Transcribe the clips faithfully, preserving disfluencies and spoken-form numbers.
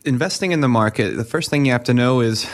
Investing in the market, the first thing you have to know is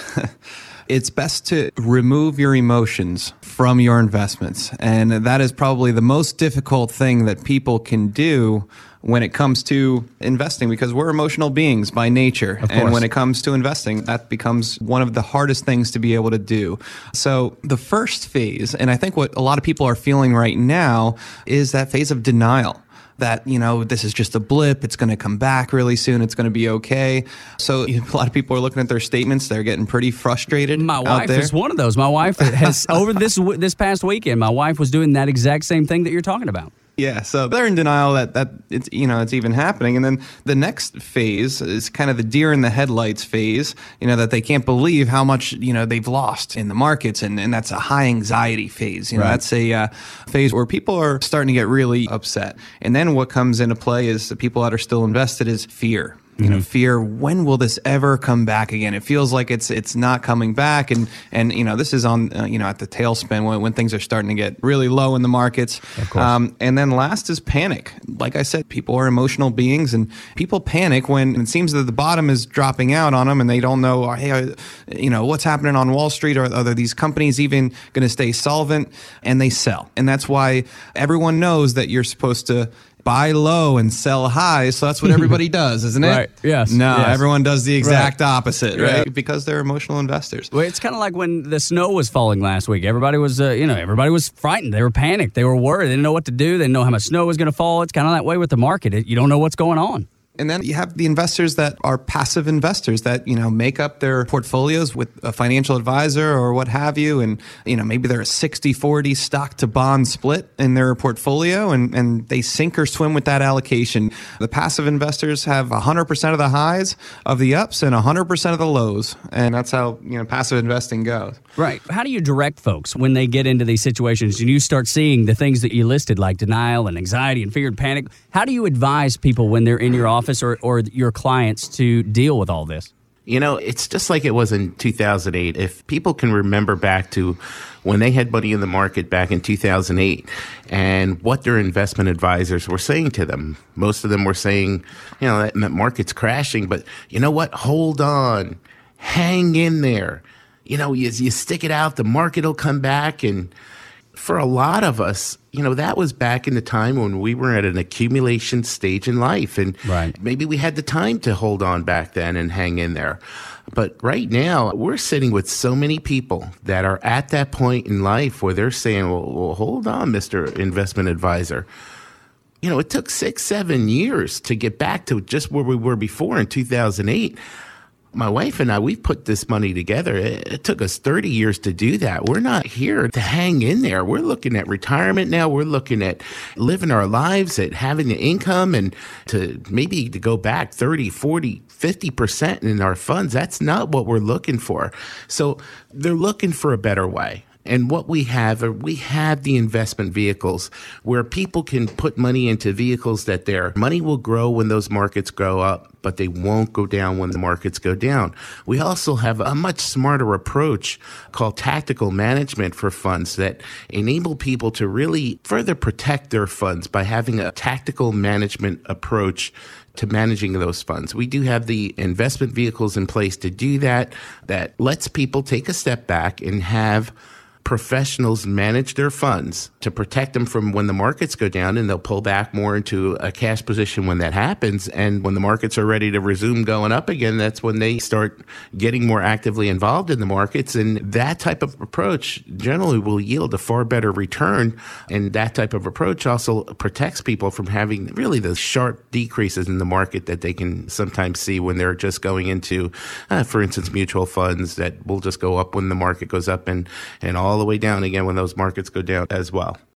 it's best to remove your emotions from your investments. And that is probably the most difficult thing that people can do when it comes to investing, because we're emotional beings by nature. And when it comes to investing, that becomes one of the hardest things to be able to do. So the first phase, and I think what a lot of people are feeling right now, is that phase of denial. That, you know, this is just a blip. It's going to come back really soon. It's going to be okay. So a lot of people are looking at their statements. They're getting pretty frustrated. My out wife there. is one of those. My wife has, over this this past weekend, my wife was doing that exact same thing that you're talking about. Yeah, so they're in denial that, that it's, you know, it's even happening. And then the next phase is kind of the deer in the headlights phase, you know, that they can't believe how much, you know, they've lost in the markets. And, and that's a high anxiety phase. You know, right. That's a uh, phase where people are starting to get really upset. And then what comes into play is the people that are still invested is fear. You know, fear, when will this ever come back again? It feels like it's it's not coming back. And, and you know, this is on, uh, you know, at the tailspin when, when things are starting to get really low in the markets. Of course. Um, and then last is panic. Like I said, people are emotional beings, and people panic when it seems that the bottom is dropping out on them and they don't know, hey, you know, what's happening on Wall Street? Or are these companies even going to stay solvent? And they sell. And that's why everyone knows that you're supposed to buy low and sell high. So that's what everybody does, isn't it? Right. Yes. No, yes. Everyone does the exact right. opposite, right? right? Because they're emotional investors. Well, it's kind of like when the snow was falling last week. Everybody was, uh, you know, everybody was frightened. They were panicked. They were worried. They didn't know what to do. They didn't know how much snow was going to fall. It's kind of that way with the market. It, you don't know what's going on. And then you have the investors that are passive investors that, you know, make up their portfolios with a financial advisor or what have you. And, you know, maybe they're a sixty forty stock to bond split in their portfolio, and, and they sink or swim with that allocation. The passive investors have one hundred percent of the highs of the ups and one hundred percent of the lows. And that's how, you know, passive investing goes. Right. How do you direct folks when they get into these situations and you start seeing the things that you listed, like denial and anxiety and fear and panic? How do you advise people when they're in your office or, or your clients to deal with all this? You know, it's just like it was in two thousand eight. If people can remember back to when they had money in the market back in two thousand eight and what their investment advisors were saying to them, most of them were saying, you know, that, that market's crashing, but you know what? Hold on. Hang in there. You know, you, you stick it out, the market will come back. And for a lot of us, you know, that was back in the time when we were at an accumulation stage in life. And right. maybe we had the time to hold on back then and hang in there. But right now, we're sitting with so many people that are at that point in life where they're saying, well, well hold on, Mister Investment Advisor. You know, it took six, seven years to get back to just where we were before in two thousand eight. My wife and I, we put this money together. It, it took us thirty years to do that. We're not here to hang in there. We're looking at retirement now. We're looking at living our lives, at having the income, and to maybe to go back thirty, forty, fifty percent in our funds. That's not what we're looking for. So they're looking for a better way. And what we have, are we have the investment vehicles where people can put money into vehicles that their money will grow when those markets go up, but they won't go down when the markets go down. We also have a much smarter approach called tactical management for funds that enable people to really further protect their funds by having a tactical management approach to managing those funds. We do have the investment vehicles in place to do that, that lets people take a step back and have professionals manage their funds to protect them from when the markets go down, and they'll pull back more into a cash position when that happens. And when the markets are ready to resume going up again, that's when they start getting more actively involved in the markets. And that type of approach generally will yield a far better return. And that type of approach also protects people from having really the sharp decreases in the market that they can sometimes see when they're just going into, uh, for instance, mutual funds that will just go up when the market goes up and, and all the way down again when those markets go down as well.